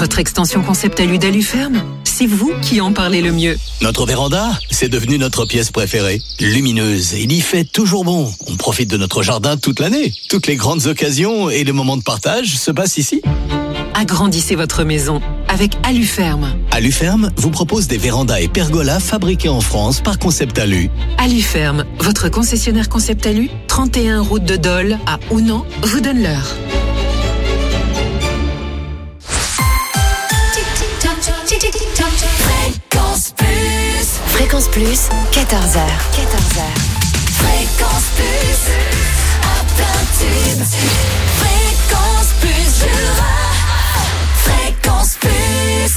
Votre extension Concept Alu d'Aluferme, c'est vous qui en parlez le mieux. Notre véranda, c'est devenu notre pièce préférée. Lumineuse, il y fait toujours bon. On profite de notre jardin toute l'année. Toutes les grandes occasions et les moments de partage se passent ici. Agrandissez votre maison avec Aluferme. Aluferme vous propose des vérandas et pergolas fabriqués en France par Concept Alu. Aluferme, votre concessionnaire Concept Alu, 31 route de Dole à Ounan, vous donne l'heure. Fréquence Plus, 14h. Fréquence Plus, à plein tube. Fréquence Plus, Jura. Fréquence Plus.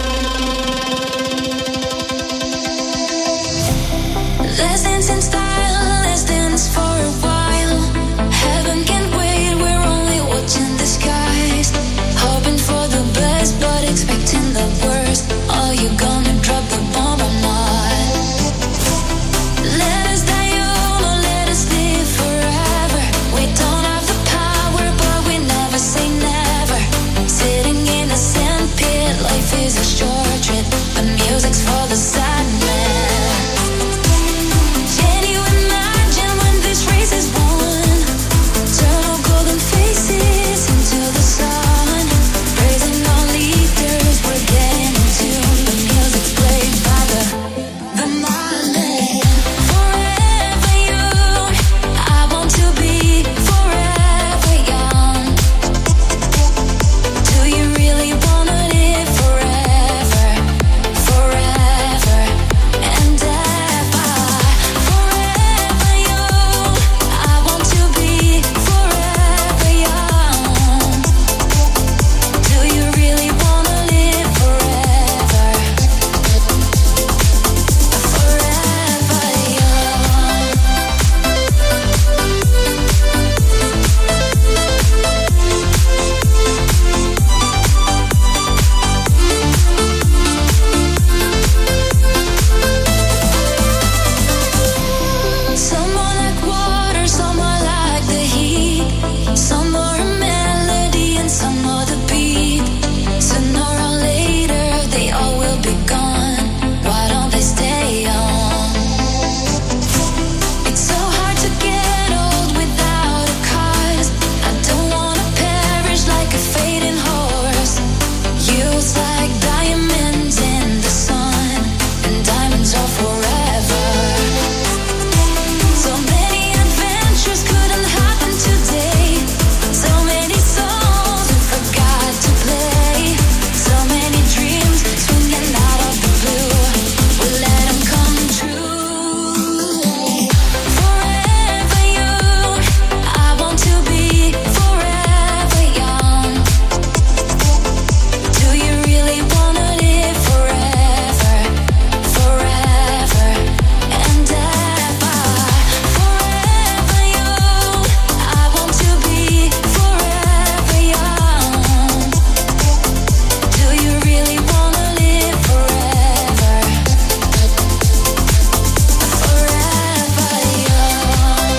Let's dance in style, let's dance for a while. Heaven can't wait, we're only watching the skies. Hoping for the best, but expecting the worst. Are you gonna drop the bomb or not? Let us die young or let us live forever. We don't have the power, but we never say never. Sitting in a sandpit, life is a short trip, but music's for the sad man. Can you imagine when this race is won? Turn our golden faces into the sun. Praising our leaders, we're getting in tune. The music's played by the Marlin. Forever young, I want to be forever young. Do you really wanna live forever, forever and ever? Forever young, I want to be forever young. Do you really wanna live forever, forever young? Some more like water, some more like the heat. Some more a melody and some more the beat. Sooner or later, they all will be gone. Why don't they stay on? It's so hard to get old without a cause. I don't wanna perish like a fading horse. Youth's like diamonds in the sun, and diamonds are forever. So many adventures couldn't happen today. So many songs we forgot to play. So many dreams swinging out of the blue. We'll let them come true. Forever young, I want to be forever young. Do you really wanna live forever, forever and ever? Forever young, I want to be forever young. Do you really wanna live forever, forever young?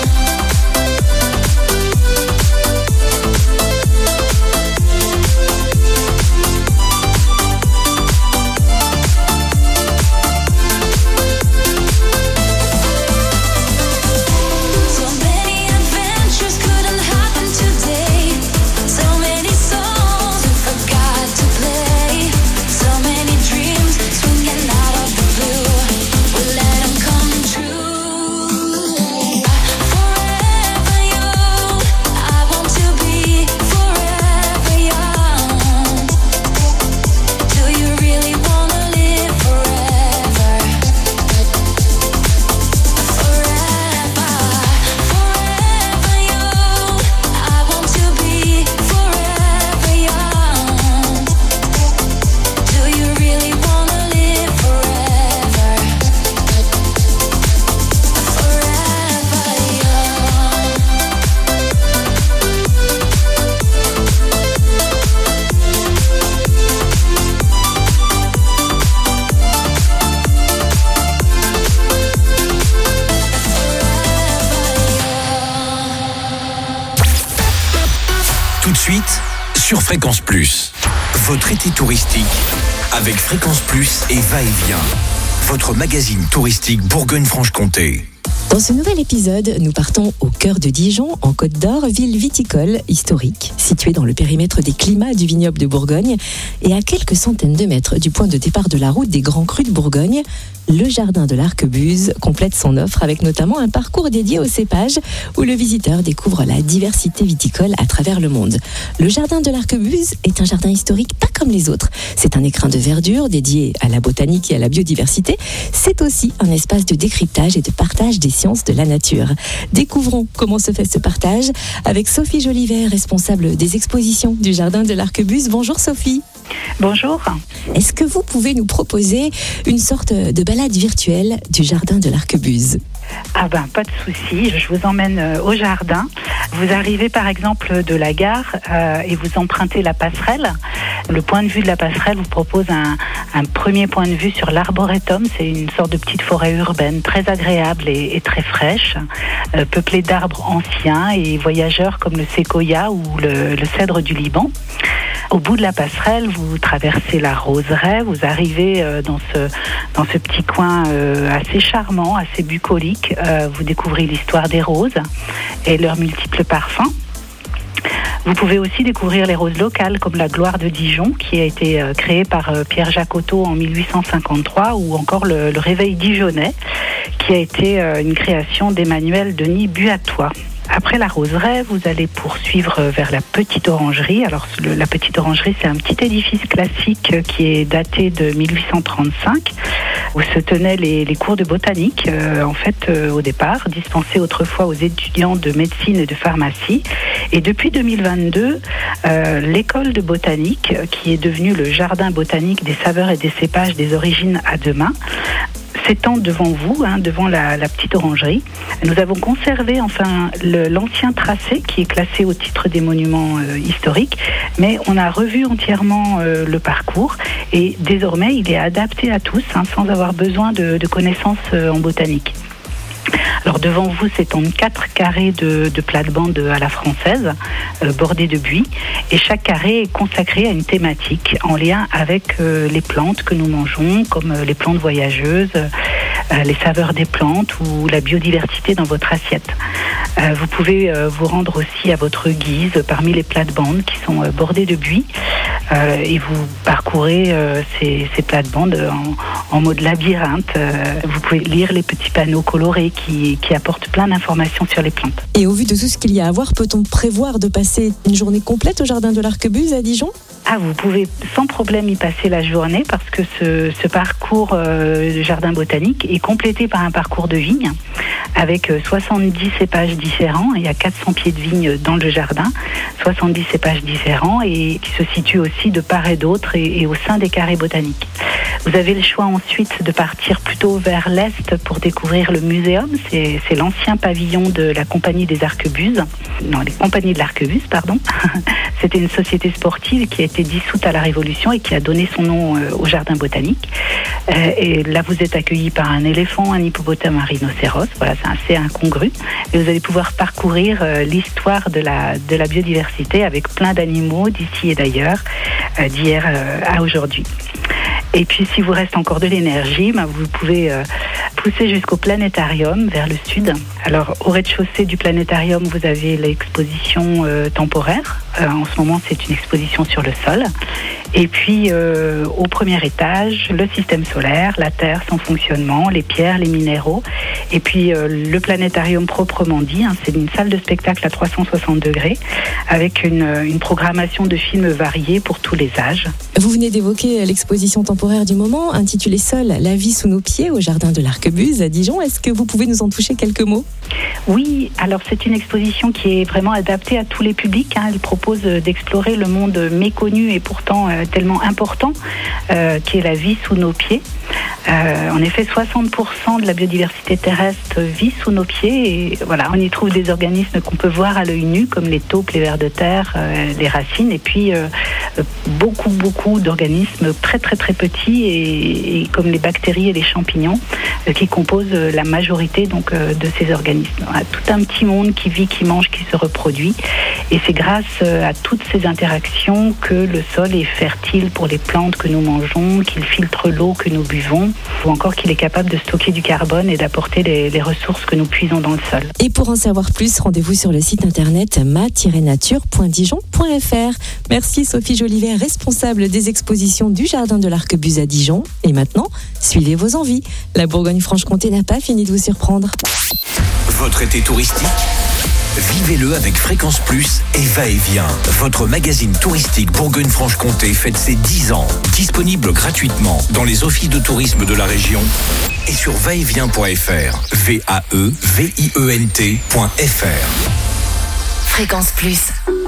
So many adventures couldn't happen today. So many songs we forgot to play. So many dreams swinging out of the blue. We'll let them come true. Forever young, I want to be forever young. Do you really wanna live forever, forever, forever young? I want to be forever young. Do you really wanna live forever, forever young? Tout de suite sur Fréquence Plus. Votre été touristique avec Fréquence Plus et Va-et-Vient. Votre magazine touristique Bourgogne-Franche-Comté. Dans ce nouvel épisode, nous partons au cœur de Dijon, en Côte d'Or, ville viticole historique, située dans le périmètre des climats du vignoble de Bourgogne et à quelques centaines de mètres du point de départ de la route des Grands Crus de Bourgogne. Le jardin de l'Arquebuse complète son offre avec notamment un parcours dédié aux cépages où le visiteur découvre la diversité viticole à travers le monde. Le jardin de l'Arquebuse est un jardin historique pas comme les autres. C'est un écrin de verdure dédié à la botanique et à la biodiversité. C'est aussi un espace de décryptage et de partage des sciences de la nature. Découvrons comment se fait ce partage avec Sophie Jolivert, responsable des expositions du jardin de l'Arquebuse. Bonjour Sophie. Bonjour. Est-ce que vous pouvez nous proposer une sorte de balade virtuelle du jardin de l'Arquebuse ? Ah ben, pas de souci, je vous emmène au jardin. Vous arrivez par exemple de la gare et vous empruntez la passerelle. Le point de vue de la passerelle vous propose un premier point de vue sur l'arboretum. C'est une sorte de petite forêt urbaine très agréable et très fraîche, peuplée d'arbres anciens et voyageurs comme le séquoia ou le cèdre du Liban. Au bout de la passerelle, vous traversez la roseraie, vous arrivez dans ce petit coin assez charmant, assez bucolique. Vous découvrez l'histoire des roses et leurs multiples parfums. Vous pouvez aussi découvrir les roses locales comme la Gloire de Dijon qui a été créée par Pierre Jacotot en 1853 ou encore le Réveil dijonnais qui a été une création d'Emmanuel Denis Buatois. Après la roseraie, vous allez poursuivre vers la Petite Orangerie. Alors, la Petite Orangerie, c'est un petit édifice classique qui est daté de 1835, où se tenaient les cours de botanique, au départ, dispensés autrefois aux étudiants de médecine et de pharmacie. Et depuis 2022, l'école de botanique, qui est devenue le jardin botanique des saveurs et des cépages des origines à demain, s'étend devant vous, devant la Petite Orangerie. Nous avons conservé l'ancien tracé qui est classé au titre des monuments historiques, mais on a revu entièrement le parcours et désormais il est adapté à tous sans avoir besoin de connaissances en botanique. Alors devant vous s'étendent 4 carrés de plate-bande à la française, bordés de buis, et chaque carré est consacré à une thématique en lien avec les plantes que nous mangeons, comme les plantes voyageuses, les saveurs des plantes ou la biodiversité dans votre assiette. Vous pouvez vous rendre aussi à votre guise parmi les plates-bandes qui sont bordées de buis et vous parcourez ces plates-bandes en mode labyrinthe. Vous pouvez lire les petits panneaux colorés qui apportent plein d'informations sur les plantes. Et au vu de tout ce qu'il y a à voir, peut-on prévoir de passer une journée complète au jardin de l'Arquebuse à Dijon ? Vous pouvez sans problème y passer la journée parce que ce parcours de jardin botanique est complété par un parcours de vigne avec 70 cépages différents. Il y a 400 pieds de vigne dans le jardin, 70 cépages différents et qui se situent aussi de part et d'autre et au sein des carrés botaniques. Vous avez le choix ensuite de partir plutôt vers l'est pour découvrir le muséum. C'est l'ancien pavillon de la Compagnie des Arquebuses. Non, les Compagnies de l'Arquebuse, pardon. C'était une société sportive qui a été dissoute à la Révolution et qui a donné son nom au jardin botanique. Et là, vous êtes accueillis par un éléphant, un hippopotame, un rhinocéros. Voilà, c'est assez incongru. Et vous allez pouvoir parcourir l'histoire de la biodiversité avec plein d'animaux d'ici et d'ailleurs, d'hier à aujourd'hui. Et puis, si vous reste encore de l'énergie, vous pouvez pousser jusqu'au planétarium, vers le sud. Alors, au rez-de-chaussée du planétarium, vous avez l'exposition temporaire. En ce moment, c'est une exposition sur le sol. Et puis, au premier étage, le système solaire, la Terre, son fonctionnement, les pierres, les minéraux. Et puis, le planétarium proprement dit, c'est une salle de spectacle à 360 degrés avec une programmation de films variés pour tous les âges. Vous venez d'évoquer l'exposition temporaire du moment, intitulée Seul, la vie sous nos pieds, au jardin de l'Arquebuse à Dijon. Est-ce que vous pouvez nous en toucher quelques mots ? Oui, alors c'est une exposition qui est vraiment adaptée à tous les publics. Elle propose d'explorer le monde méconnu et pourtant tellement important, qui est la vie sous nos pieds. En effet, 60% de la biodiversité terrestre vit sous nos pieds et voilà, on y trouve des organismes qu'on peut voir à l'œil nu comme les taupes, les vers de terre, les racines et puis beaucoup d'organismes très petits et comme les bactéries et les champignons qui composent la majorité donc de ces organismes. Voilà, tout un petit monde qui vit, qui mange, qui se reproduit et c'est grâce à toutes ces interactions que le sol est fertile pour les plantes que nous mangeons, qu'il filtre l'eau que nous buvons ou encore qu'il est capable de stocker du carbone et d'apporter les ressources que nous puisons dans le sol. Et pour en savoir plus, rendez-vous sur le site internet ma-nature.dijon.fr. Merci Sophie Jolivet, responsable des expositions du Jardin de l'Arquebuse à Dijon. Et maintenant, suivez vos envies. La Bourgogne-Franche-Comté n'a pas fini de vous surprendre. Votre été touristique, vivez-le avec Fréquence Plus et Va-et-Vient. Votre magazine touristique Bourgogne-Franche-Comté fête ses 10 ans. Disponible gratuitement dans les offices de tourisme de la région et sur vaetvient.fr. VAEVIENT.fr. Fréquence Plus.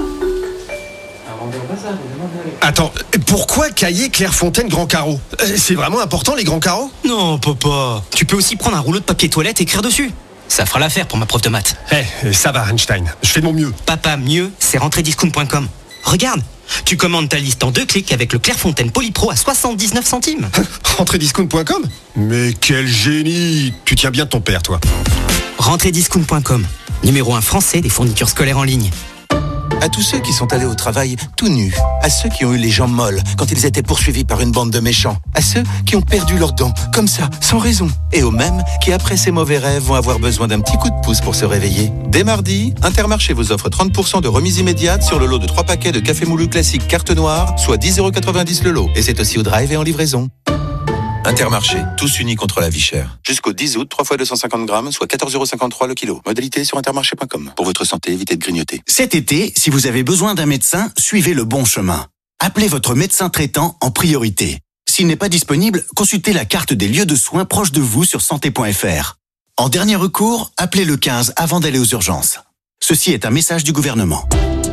Attends, pourquoi Caillé, Clairefontaine, Grand Carreau ? C'est vraiment important les grands carreaux ? Non, papa. Tu peux aussi prendre un rouleau de papier toilette et écrire dessus. Ça fera l'affaire pour ma prof de maths. Ça va Einstein, je fais de mon mieux. Papa, mieux, c'est rentrediscount.com. Regarde, tu commandes ta liste en 2 clics avec le Clairefontaine Polypro à 79 centimes. Rentrediscount.com ? Mais quel génie ! Tu tiens bien de ton père, toi. Rentrediscount.com, numéro 1 français des fournitures scolaires en ligne. À tous ceux qui sont allés au travail tout nus, à ceux qui ont eu les jambes molles quand ils étaient poursuivis par une bande de méchants, à ceux qui ont perdu leurs dents, comme ça, sans raison, et aux mêmes qui, après ces mauvais rêves, vont avoir besoin d'un petit coup de pouce pour se réveiller. Dès mardi, Intermarché vous offre 30% de remise immédiate sur le lot de 3 paquets de café moulu classique carte noire, soit 10,90 € le lot. Et c'est aussi au drive et en livraison. Intermarché, tous unis contre la vie chère. Jusqu'au 10 août, 3 fois 250 grammes, soit 14,53 € le kilo. Modalité sur intermarché.com. Pour votre santé, évitez de grignoter. Cet été, si vous avez besoin d'un médecin, suivez le bon chemin. Appelez votre médecin traitant en priorité. S'il n'est pas disponible, consultez la carte des lieux de soins proches de vous sur santé.fr. En dernier recours, appelez le 15 avant d'aller aux urgences. Ceci est un message du gouvernement.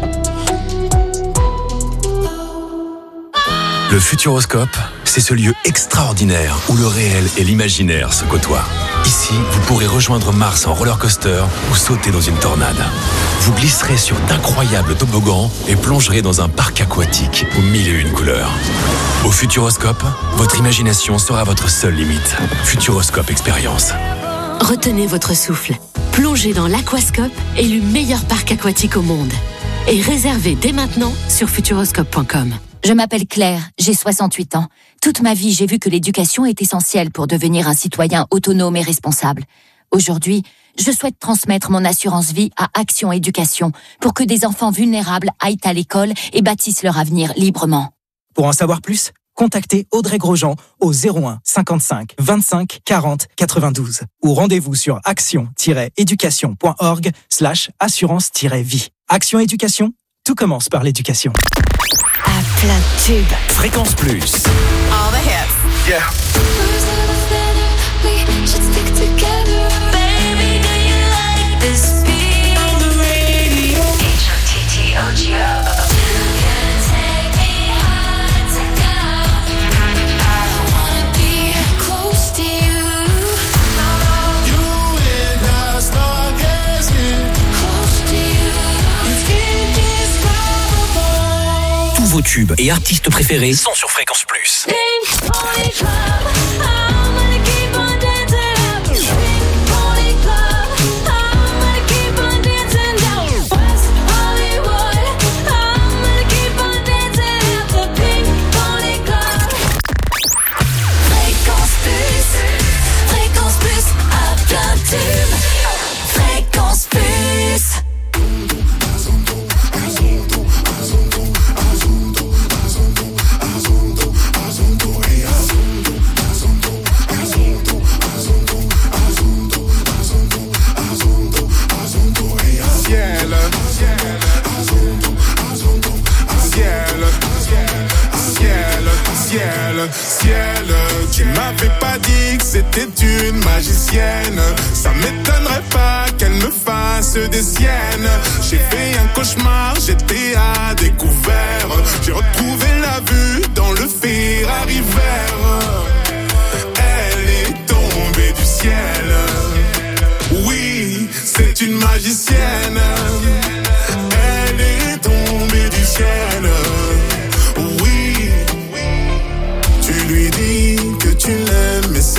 Le Futuroscope, c'est ce lieu extraordinaire où le réel et l'imaginaire se côtoient. Ici, vous pourrez rejoindre Mars en roller coaster ou sauter dans une tornade. Vous glisserez sur d'incroyables toboggans et plongerez dans un parc aquatique aux 1001 couleurs. Au Futuroscope, votre imagination sera votre seule limite. Futuroscope Expérience. Retenez votre souffle. Plongez dans l'Aquascope, élu meilleur parc aquatique au monde. Et réservez dès maintenant sur futuroscope.com. Je m'appelle Claire, j'ai 68 ans. Toute ma vie, j'ai vu que l'éducation est essentielle pour devenir un citoyen autonome et responsable. Aujourd'hui, je souhaite transmettre mon assurance vie à Action Éducation pour que des enfants vulnérables aillent à l'école et bâtissent leur avenir librement. Pour en savoir plus, contactez Audrey Grosjean au 01 55 25 40 92 ou rendez-vous sur action-éducation.org/assurance-vie. Action Éducation, tout commence par l'éducation. À plein de tubes. Fréquence Plus. All the hits. Yeah. We should stick together. Baby, do you like this beat? On the radio. H-O-T-T-O-G-O. Vos tubes et artistes préférés sont sur Fréquence Plus. Fréquence Plus à plein tube. Fréquence Plus. Ciel, tu m'avais pas dit que c'était une magicienne. Ça m'étonnerait pas qu'elle me fasse des siennes. J'ai fait un cauchemar, j'étais à découvert. J'ai retrouvé la vue dans le Ferrari vert. Elle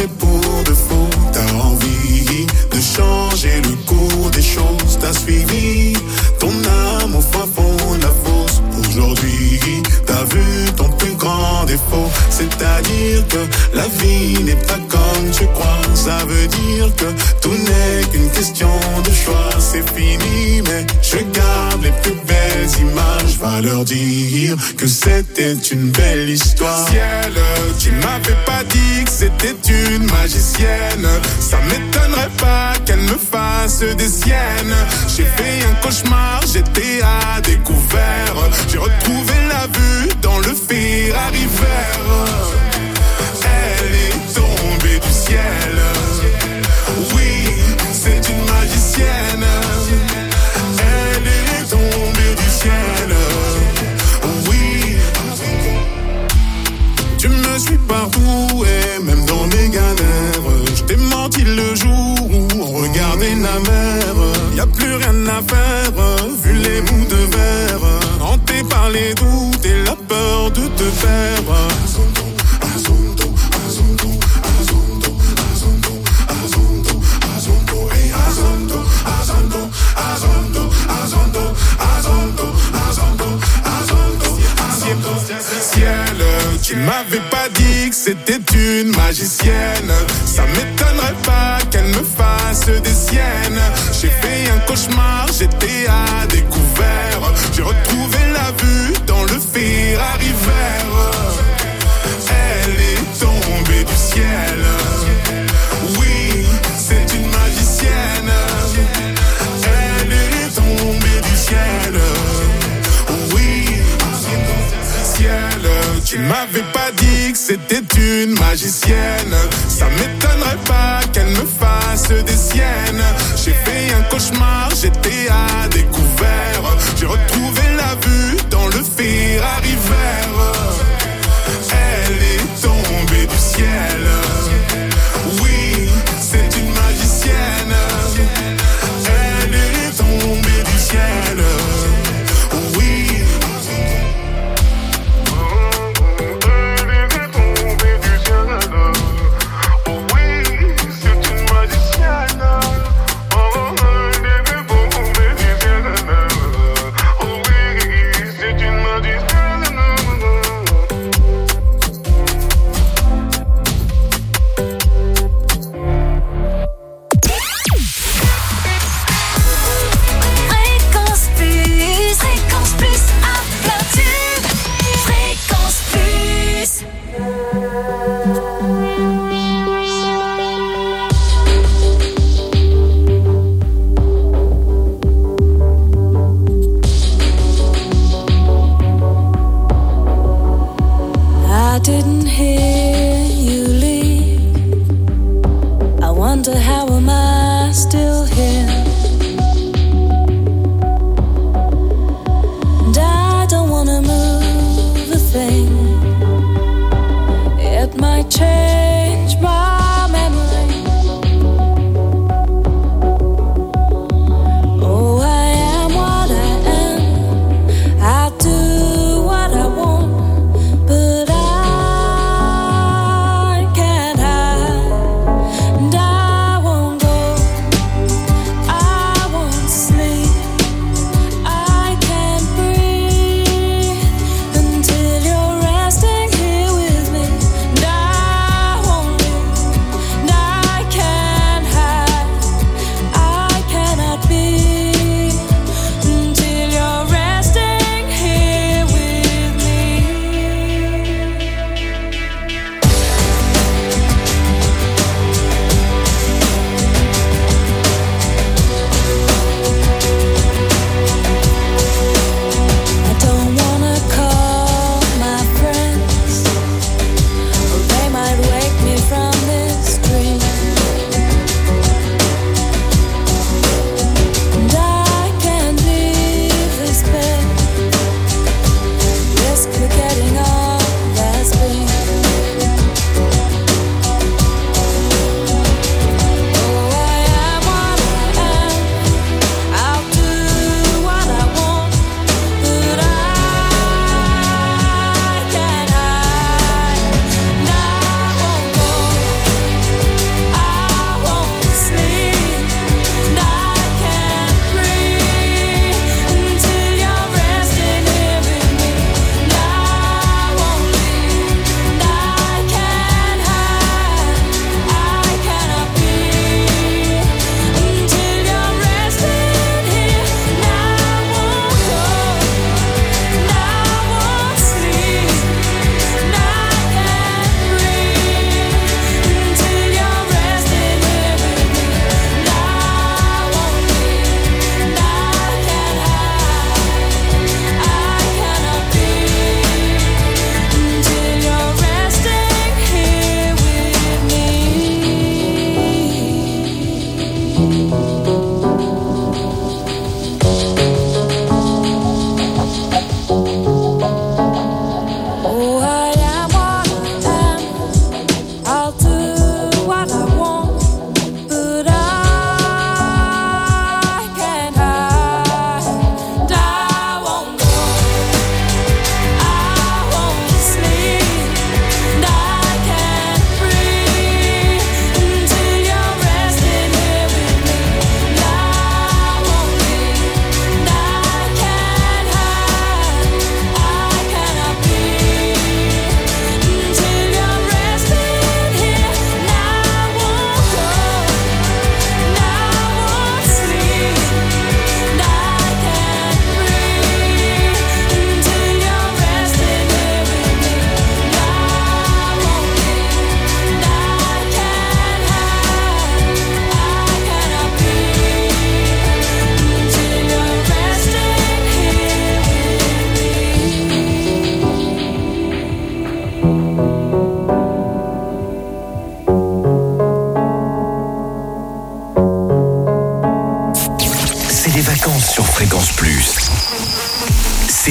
c'est pour de faux. T'as envie de changer le cours des choses. T'as suivi ton âme au fin fond de la fosse. Aujourd'hui, t'as vu ton plus grand défaut. C'est-à-dire que la vie n'est pas comme tu crois. Ça veut dire que tout n'est qu'une question de choix. C'est fini, mais je garde les plus belles images. Va leur dire que c'était une belle histoire. Ciel, tu m'avais pas dit que c'était une magicienne. Ça m'étonnerait pas qu'elle me fasse des siennes. J'ai fait un cauchemar, j'étais à découvert. J'ai retrouvé la vue dans le Ferrari vert. Elle est tombée du ciel. Oui, c'est une magicienne. Elle est tombée du ciel. Oui. Tu me suis partout et même dans mes galères. Je t'ai menti le jour où on regardait la mer. Y'a plus rien à faire, vu les bouts de verre. Hanté par les doutes et la peur de te perdre. Ciel, tu m'avais pas dit que c'était une magicienne. Ça m'étonnerait pas qu'elle me fasse des siennes. J'ai fait un cauchemar, j'étais à découvert. J'ai retrouvé la vue dans le Ferrari vert. Elle est tombée du ciel. Oui, c'est une magicienne. Elle est tombée du ciel. Oui, ciel, tu m'avais pas dit que c'était une magicienne. Ça m'étonnerait pas qu'elle me fasse des siennes. J'ai fait un cauchemar, j'étais à découvert. J'ai retrouvé la vue dans le Ferrari vert. Elle est tombée du ciel. Oui, c'est une magicienne. Elle est tombée du ciel. Oui. I do what I want, but I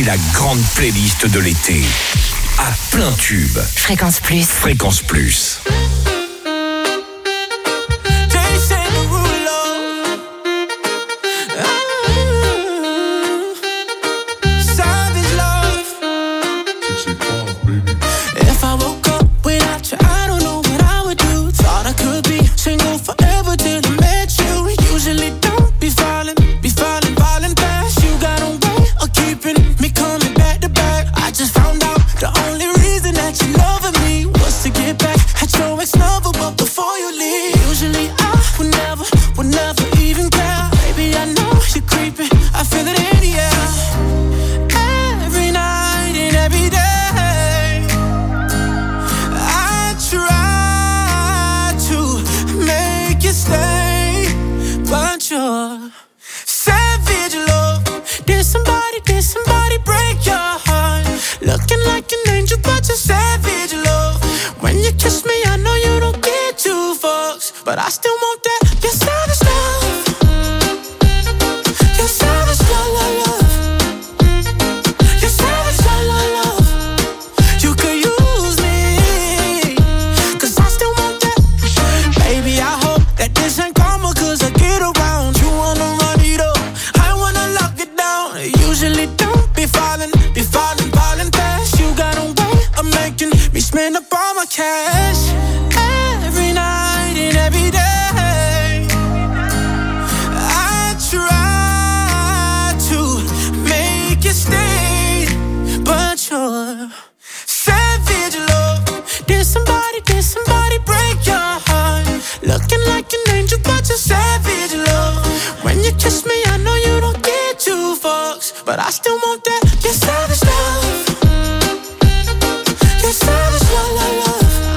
la grande playlist de l'été. À plein tube. Fréquence Plus. Fréquence Plus. But I still want that, your savage love. Your savage love, love. Your savage love, love. You could use me, 'cause I still want that. Baby, I hope that this ain't karma, 'cause I get around. You wanna run it up, I wanna lock it down. I usually don't be falling fast. You got a way of making me spend up all my cash. Every night and every day, I try to make you stay, but you're savage love. Did somebody break your heart? Looking like an angel, but you're savage love. When you kiss me, I know you don't get two fucks, but I still want that, your savage love. Your savage love, love, love.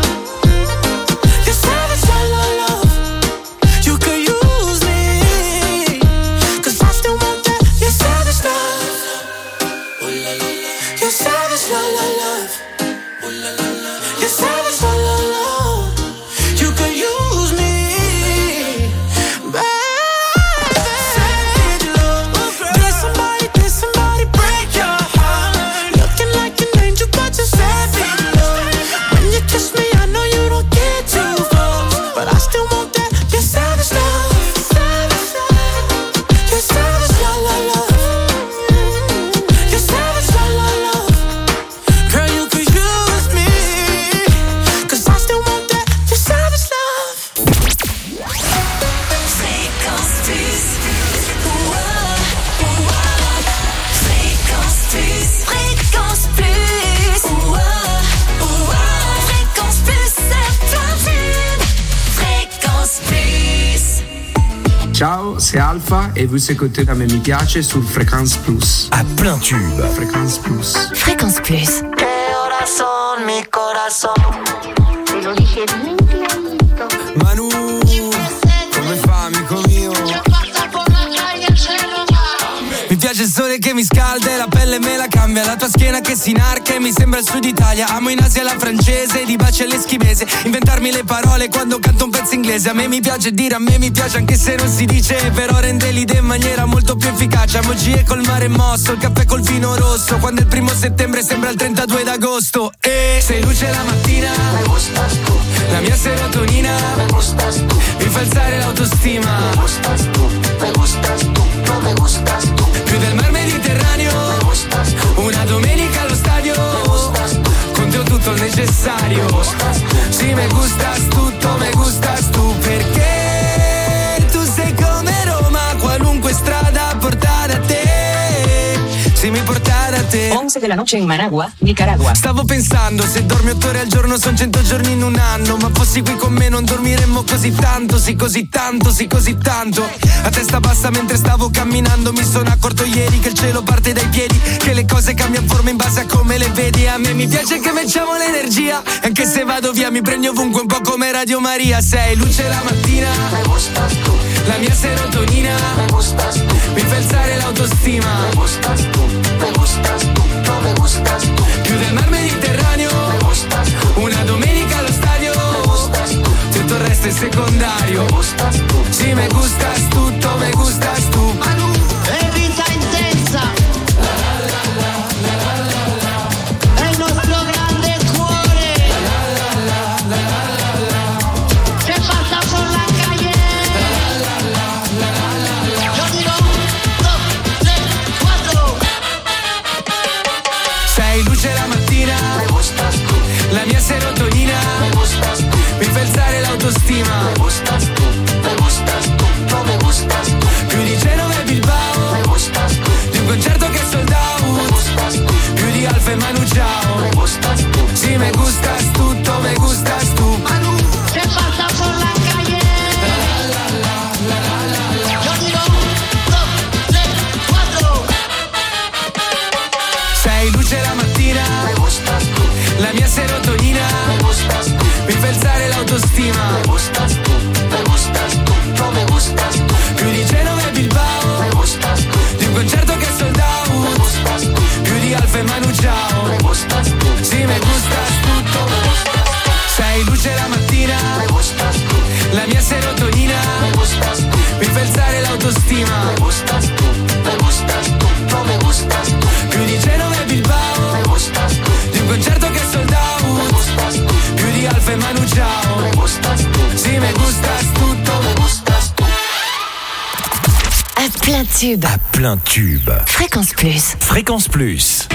Ciao, c'est Alpha et vous écoutez la Mi Piace sur Fréquence Plus. À plein tube. Fréquence Plus. Fréquence Plus. Que corazón, mi corazón. Te lo dije bien clarito. Manu, come fa, amico mio? Mi piace il sole che mi scalda e la pelle me la cambia. La tua schiena che si inarca e mi sembra il sud Italia. Amo in Asia la francese, di baci all'eschimese. Inventarmi le parole quando canto un pezzo inglese. A me mi piace dire, a me mi piace anche se non si dice. Però rende l'idea in maniera molto più efficace. Amo G col mare mosso, il caffè col vino rosso. Quando è il 1 settembre sembra il 32 d'agosto. E sei luce la mattina, me gustas tú. La mia serotonina, me gustas tú. Mi fa alzare l'autostima, me gustas tú, me gustas tú, no me gustas tú. Più del mar Mediterraneo, me gustas tú. Una domenica allo stadio, me gustas tú. Con te ho tutto il necessario, me gustas tú. Sì, me gustas tutto, me gustas tu. Perché tu sei come Roma, qualunque strada porta da te. Se mi porta da te. 11 de la noche in Managua, Nicaragua. Stavo pensando, se dormi 8 ore al giorno son 100 giorni in un anno. Ma fossi qui con me non dormiremmo così tanto. Sì, così tanto, sì, così tanto. A testa bassa mentre stavo camminando. Mi sono accorto ieri che il cielo parte dai piedi, che le cose cambiano forma in base a come le vedi. A me mi piace che facciamo l'energia. Anche se vado via mi prendi ovunque, un po' come Radio Maria. Sei luce la mattina, me gustas tú. La mia serotonina, me gustas tú. Mi fa alzare l'autostima, me gustas tú, me gustas tú, no me gustas tú. Più del mar Mediterraneo, me gustas tú. Una domenica allo stadio, me gustas tú. Tutto il resto è secondario, me gustas tú. Sì, me gustas tutto, me gustas tu. Manu, è vita intensa. La la la la mia serotonina, mi fa alzare l'autostima, me gustas tú, no me gustas tú, più di Genova e Bilbao, me gustas tú, di un concerto che è sold out, me gustas tú, più di Alfa e Manu Chao, me gustas tú, sì me gustas tutto, me gustas tú, sei luce la mattina, me gustas tú, la mia serotonina, me gustas tú, mi fa alzare l'autostima, me gustas tú, no me gustas tú, più di Genova e Bilbao, me gustas tú, di un concerto che è sold me out, gustas tú, più di Alfa e Manu Chao, me gustas tú, sì me gustas tutto, me gustas tú. À plein tube. À plein tube. Fréquence Plus. Fréquence Plus.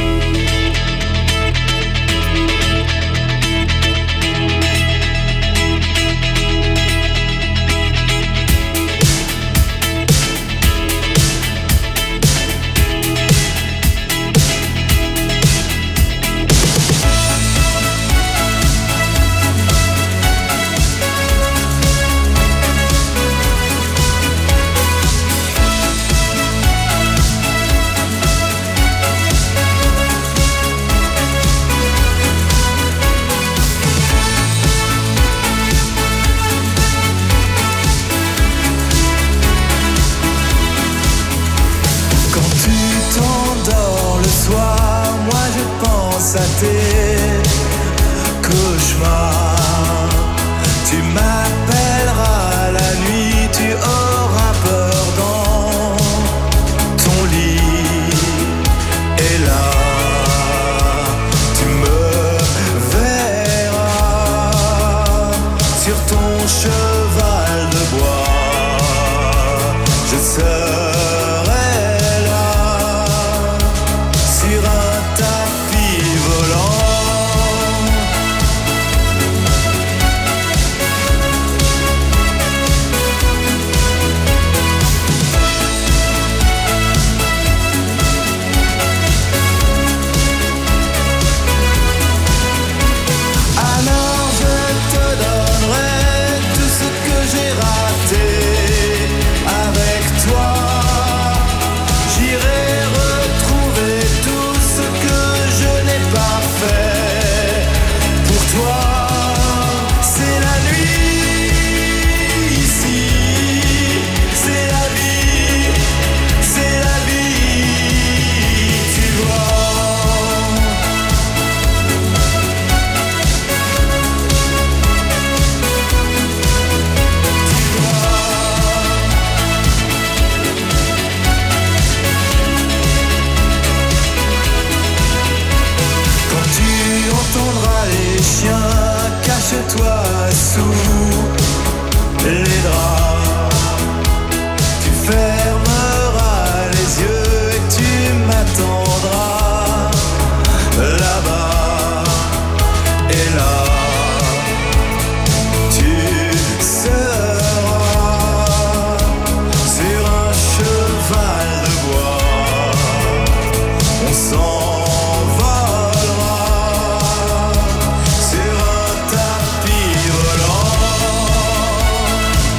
À tes cauchemars, tu m'appelleras la nuit, tu auras peur dans ton lit, et là tu me verras sur ton cheval de bois, je serai là sur un tapis volant. Alors je te donnerai tout ce que j'ai raté avec toi. J'irai retrouver tout ce que je n'ai pas fait pour toi. C'est la nuit ici, c'est la vie, tu vois. Quand tu entendras les chiens, cache-toi sous les draps. Tu fermeras les yeux et tu m'attendras là-bas. Et là, tu seras sur un cheval de bois. On s'envolera sur un tapis volant.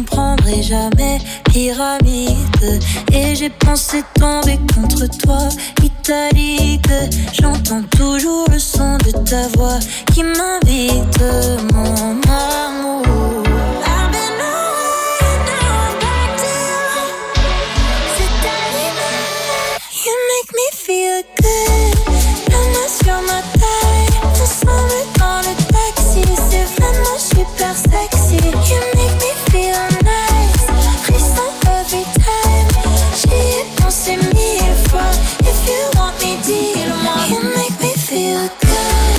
comprendrai jamais. Pyramide, et j'ai pensé tomber contre toi. Italique, j'entends toujours le son de ta voix qui m'invite, mon amour. I've been away, now I'm back to you. C'est arrivé, you make me feel good. La main sur ma taille, ensemble dans le taxi. C'est vraiment super sexy. You make me feel nice, frisson every time. J'y ai pensé 1000 fois. If you want me, dis-le-moi. You make me feel good.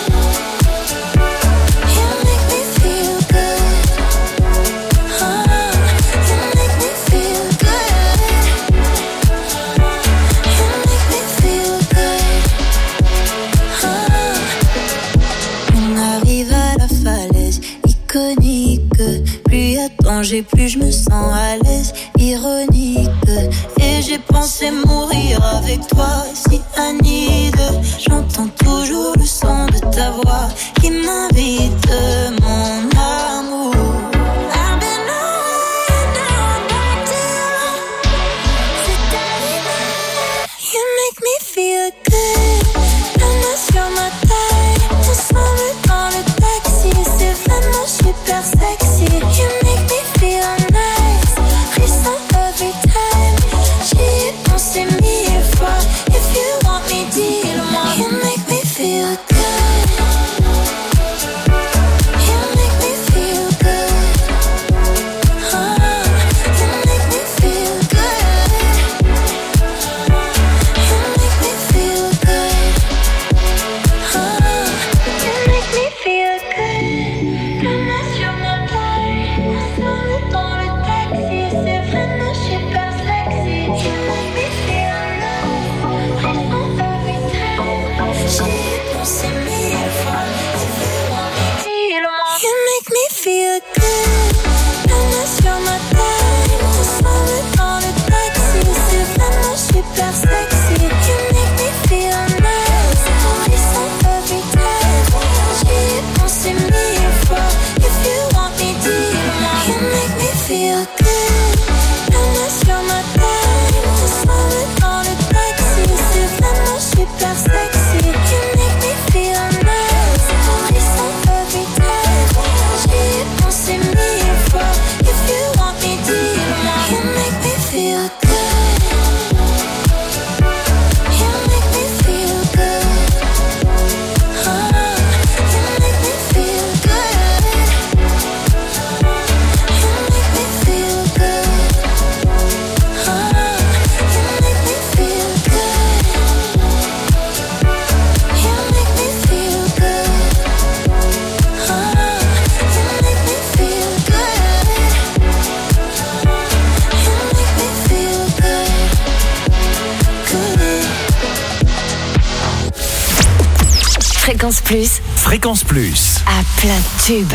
You make me feel good. You make me feel good. You make me feel good. On arrive à la falaise iconique. Plus y a de danger, plus je me sens à l'aise. Ironique. Et j'ai pensé mourir avec toi, si Anide. J'entends toujours le son de ta voix qui m'invite, mon amour. I've been away, now I'm back to you. C'est arrivé, you make me feel good. La main sur ma taille, ensemble dans le taxi. C'est vraiment super sexy. You make me feel nice, frisson every time. J'y ai pensé 1000 fois. If you want me, dis-le-moi. You make me feel good. You make me feel good. You make me feel good. You make me feel good. You make me feel good. La main sur ma taille, ensemble dans le taxi. C'est vraiment super sexy. You make me feel nice, frisson every time. J'y ai pensé 1000 fois. If you want me, dis-le-moi. You make me feel good. La main sur ma taille, ensemble dans le taxi. C'est vraiment super sexy. You make me feel nice, frisson every time. J'y ai pensé 1000 fois. If you want me, dis-le-moi. You make me feel good. La main sur ma taille, ensemble dans le taxi. C'est vraiment super sexy. You make me feel nice, frisson every time. J'y ai pensé 1000 fois. If you want me, dis-le-moi. You make me feel good. You make me feel good. You make me feel good. You make me feel good. You make me feel good. You make me feel good. You make me feel good. You make me feel good. Fréquence Plus, Fréquence Plus. à plein de tubes.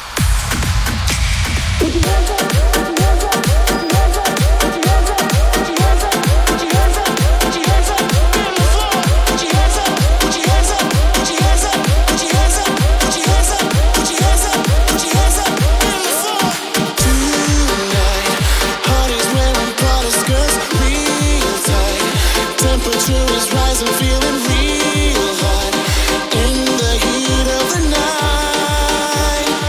Heart is wearing Prada skirts, real tight. Temperature is rising, feeling real hot. In the heat of the night.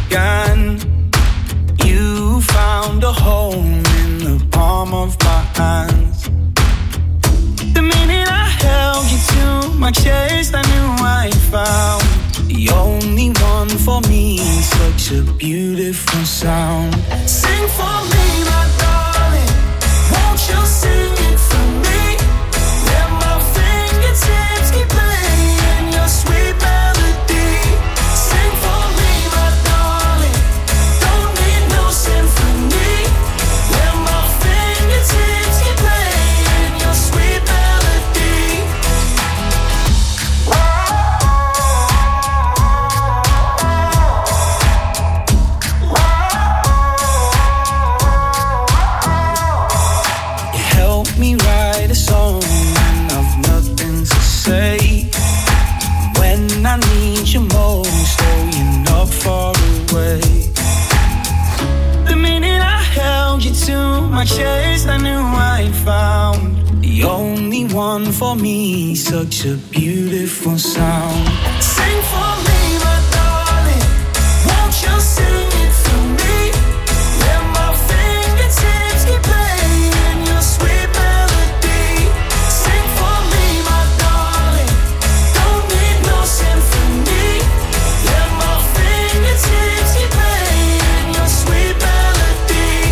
began. You found a home in the palm of my hands. The minute I held you to my chest, I knew I found the only one for me. Such a beautiful sound. Sing for me, my darling. Won't you sing it for me? Let my fingertips keep playing your sweet melody. Sing for me, my darling. Don't need no symphony. Let my fingertips keep playing your sweet melody. You help me write a song when I've nothing to say. When I need you most, oh, you're not far away. The minute I held you to my chest, I knew I found the only one for me. Such a beautiful sound. Sing for me, my darling. Won't you sing it for me? Let my fingertips keep playing your sweet melody. Sing for me, my darling. Don't need no symphony. Let my fingertips keep playing your sweet melody.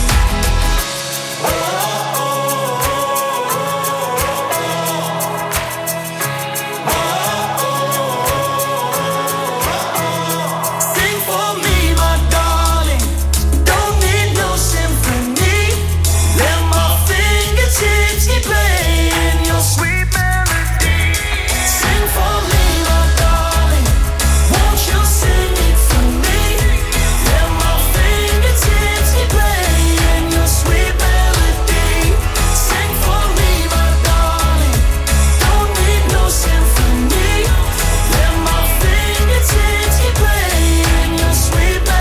Sing for me, my darling. Don't need no symphony. Let my fingertips keep playing your sweet melody. Sing for me, my darling. Won't you sing it for me? Let my fingertips keep playing your sweet melody. Sing for me, my darling. Don't need no symphony. Let my fingertips keep playing your sweet melody.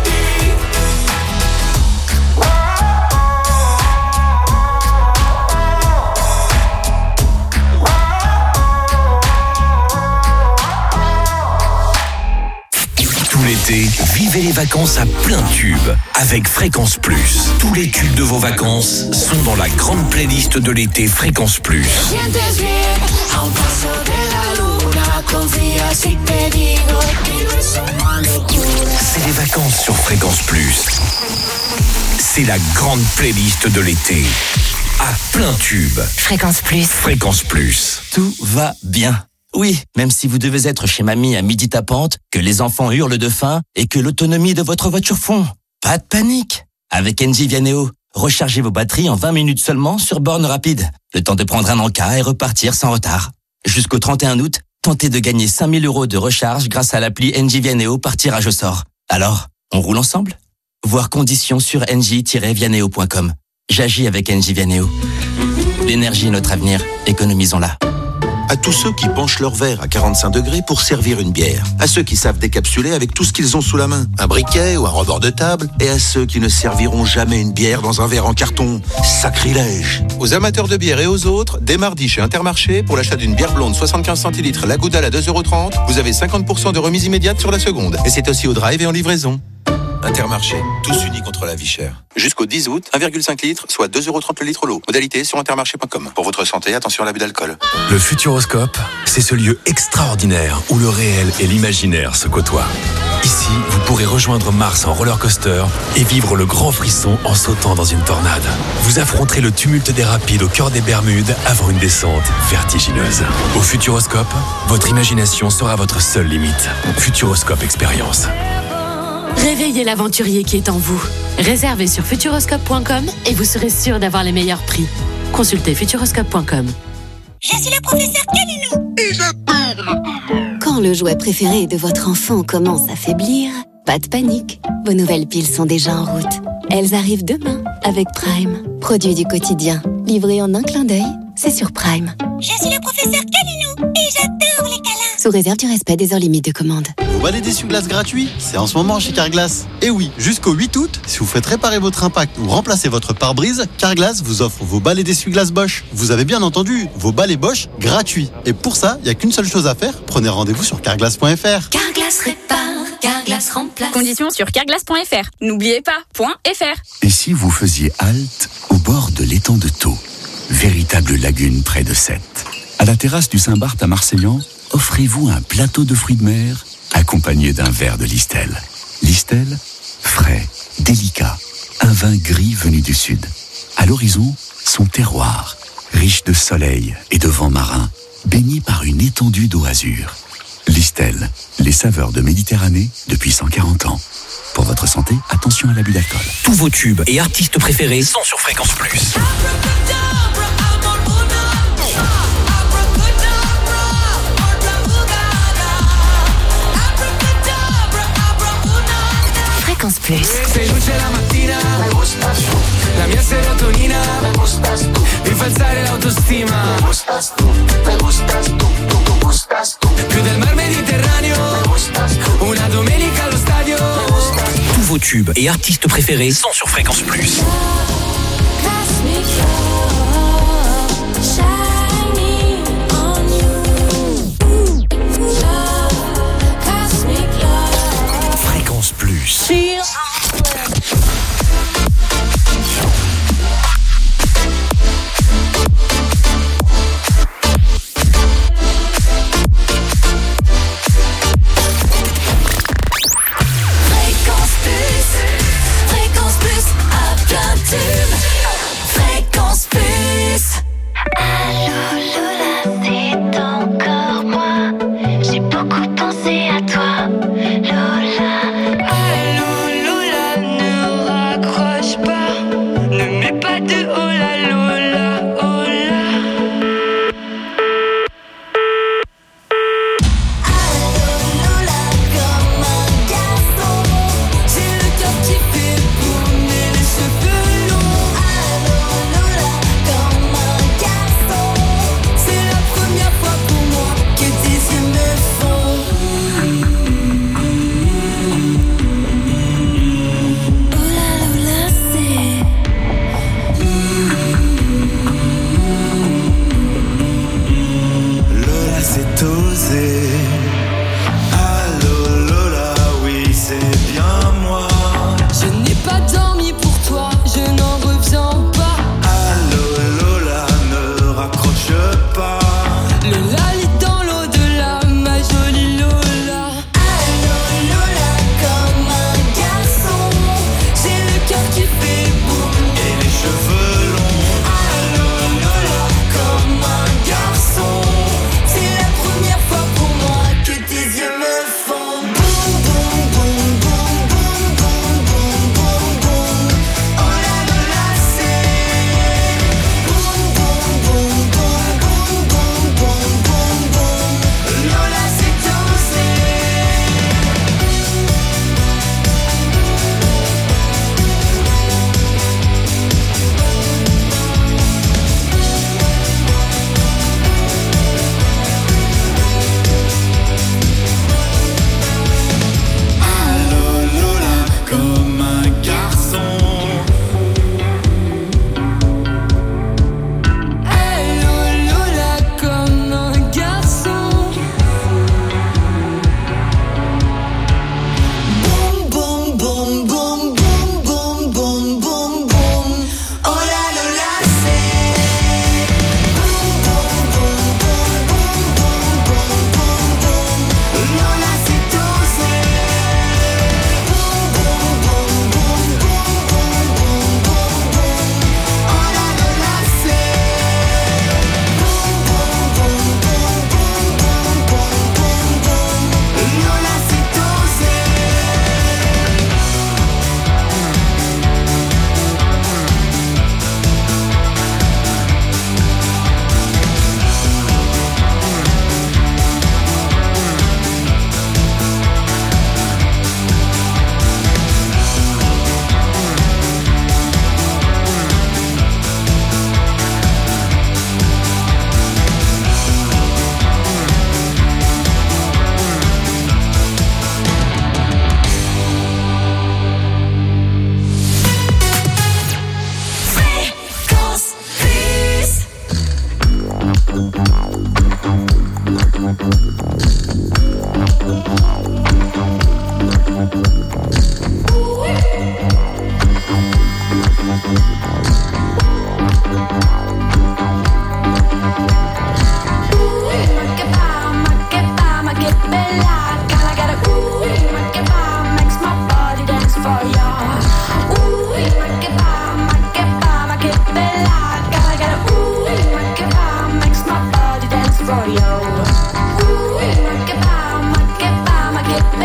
Tout l'été, vivez les vacances à plein tube avec Fréquence Plus. Tous les tubes de vos vacances sont dans la grande playlist de l'été Fréquence Plus. Sientes bien, a un paso de la luna. Confía si te digo, vive una locura. C'est les vacances sur Fréquence Plus. C'est la grande playlist de l'été. À plein tube. Fréquence Plus. Fréquence Plus. Tout va bien. Oui, même si vous devez être chez mamie à midi tapante, que les enfants hurlent de faim et que l'autonomie de votre voiture fond. Pas de panique. Avec Engie Vianeo, rechargez vos batteries en 20 minutes seulement sur borne rapide. Le temps de prendre un encas et repartir sans retard. Jusqu'au 31 août, tentez de gagner 5 000 € de recharge grâce à l'appli Engie Vianeo par tirage au sort. Alors, on roule ensemble? Voir conditions sur engie-vianeo.com. J'agis avec Engie Vianeo. L'énergie est notre avenir, économisons-la. À tous ceux qui penchent leur verre à 45 degrés pour servir une bière. À ceux qui savent décapsuler avec tout ce qu'ils ont sous la main. Un briquet ou un rebord de table. Et à ceux qui ne serviront jamais une bière dans un verre en carton. Sacrilège. Aux amateurs de bière et aux autres, dès mardi chez Intermarché, pour l'achat d'une bière blonde 75 centilitres, la Goudal à 2,30 €, vous avez 50% de remise immédiate sur la seconde. Et c'est aussi au drive et en livraison. Intermarché, tous unis contre la vie chère. Jusqu'au 10 août, 1,5 litre, soit 2,30 € le litre l'eau. Modalité sur intermarché.com. Pour votre santé, attention à l'abus d'alcool. Le Futuroscope, c'est ce lieu extraordinaire où le réel et l'imaginaire se côtoient. Ici, vous pourrez rejoindre Mars en roller coaster et vivre le grand frisson en sautant dans une tornade. Vous affronterez le tumulte des rapides au cœur des Bermudes avant une descente vertigineuse. Au Futuroscope, votre imagination sera votre seule limite. Futuroscope Expérience. Réveillez l'aventurier qui est en vous. Réservez sur futuroscope.com et vous serez sûr d'avoir les meilleurs prix. Consultez futuroscope.com. Je suis le professeur Kalilou et j'adore. Quand le jouet préféré de votre enfant commence à faiblir, pas de panique. Vos nouvelles piles sont déjà en route. Elles arrivent demain avec Prime. Produit du quotidien, livré en un clin d'œil, c'est sur Prime. Je suis le professeur Kalilou et j'adore les câlins. Sous réserve du respect des heures limites de commande. Vos balais d'essuie-glace gratuits, c'est en ce moment chez Carglass. Et oui, jusqu'au 8 août, si vous faites réparer votre impact ou remplacer votre pare-brise, Carglass vous offre vos balais d'essuie-glace Bosch. Vous avez bien entendu, vos balais Bosch gratuits. Et pour ça, il n'y a qu'une seule chose à faire, prenez rendez-vous sur carglass.fr. Carglass répare, Carglass Carglass remplace. Conditions sur carglass.fr. N'oubliez pas, .fr. Et si vous faisiez halte au bord de l'étang de Thau, véritable lagune près de Sète. À la terrasse du Saint-Barth à Marseillan, offrez-vous un plateau de fruits de mer accompagné d'un verre de Listel. Listel, frais, délicat, un vin gris venu du sud. À l'horizon, son terroir, riche de soleil et de vent marin, baigné par une étendue d'eau azur. Listel, les saveurs de Méditerranée depuis 140 ans. Pour votre santé, attention à l'abus d'alcool. Tous vos tubes et artistes préférés sont sur Fréquence Plus. Fréquence Plus. Sei luce la mattina, me gustas tu. La mia serotonina, me gustas tu. Mi fa alzare l'autostima, me gustas tu. Me gustas tu, tu gustas tu. Più del mar Mediterraneo, me gustas tu. Una domenica allo stadio, me gustas tu. Tous vos tubes et artistes préférés sont sur Fréquence Plus. Fréquence Plus.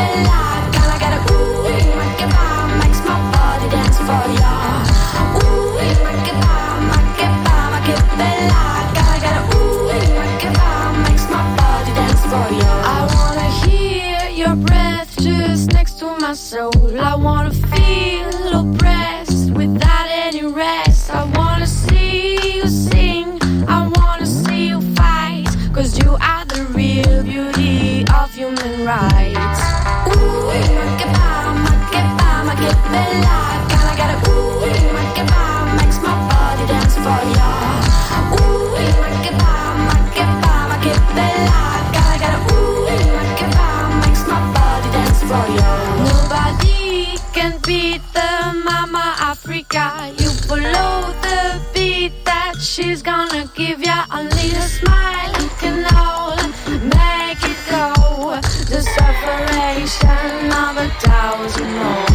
bella. Gotta get a ooh, make it bomb, makes my body dance for ya. Ooh, make it bomb, make it bomb, make it bella. Gotta get a ooh, make it bomb, makes my body dance for ya. I wanna hear your breath just next to my soul. I wanna feel oppressed without any rest. I wanna see you sing, I wanna see you fight, 'cause you are the real beauty of human rights. Ooh, make it bomb, make it bomb, make it bella. Gotta get a ooh, make it bomb, makes my body dance for ya. Ooh, make it bomb, make it bomb, make it bella. Gotta get a ooh, make it bomb, makes my body dance for ya. Nobody can beat the Mama Africa. You follow the beat that she's gonna give ya. Only a smile can all make it go. The separation of 1,000 more.